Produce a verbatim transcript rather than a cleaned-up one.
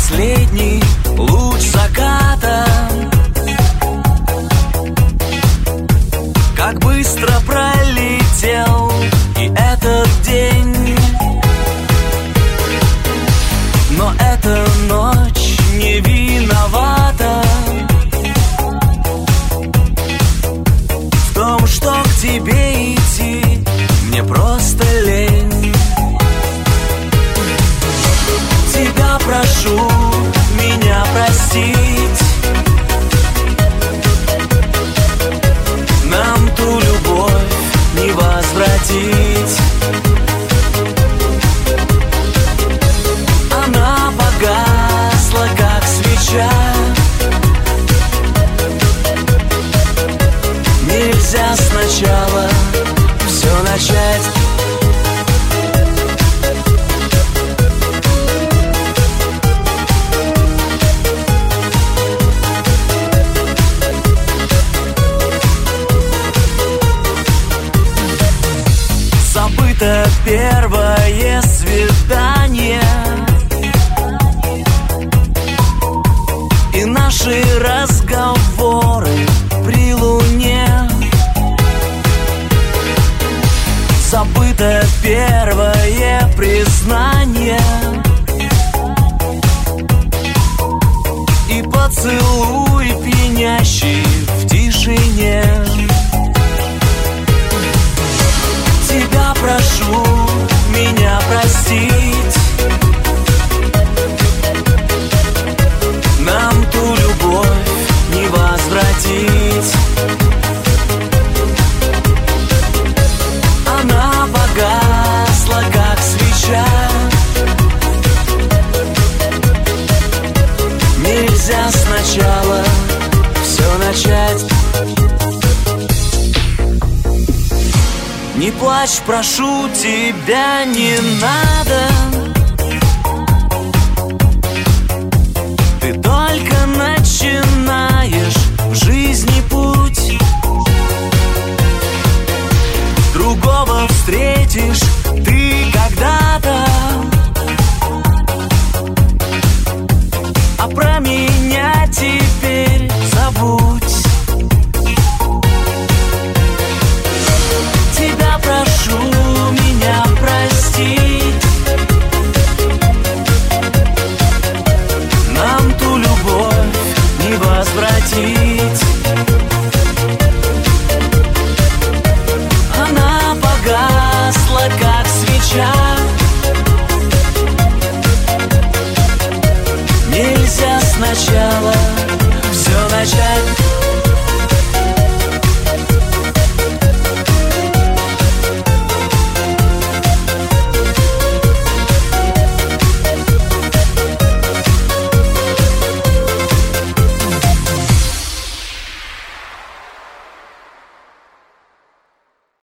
последний луч заката. Как быстро пролетел и этот день. Но эта ночь не виновата в том, что к тебе идти мне просто лень. Тебя прошу меня простить. Нам ту любовь не возвратить. Она погасла, как свеча. Нельзя сначала все начать. Забыто первое свидание и наши разговоры при луне. Забыто первое признание и поцелуй пьянящий в тишине. Тебя прошу меня простить. Нам ту любовь не возвратить. Она погасла, как свеча. Нельзя сначала все начать. Не плачь, прошу тебя, не надо.